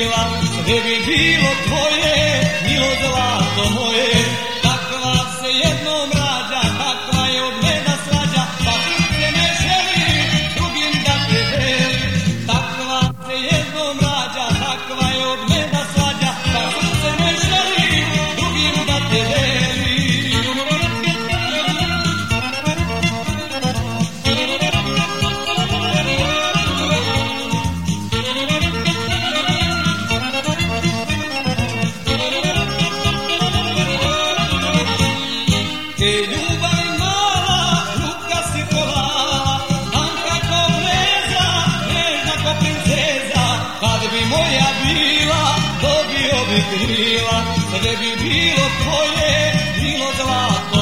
bila, sve bi bilo tvoje, milo zlato moje. Takva se jednom rađa, takva je od meda slađa, pa srce ne želi drugim da te deli. Takva se jednom rađa, takva je od meda slađa, pa srce ne želi drugim da te deli. Ljubavi mala, ljubka si kolala, tanka ko breza, nežna ko princeza. Kad bi moja bila, dobio bi krila, sve bi bilo tvoje, bilo zlato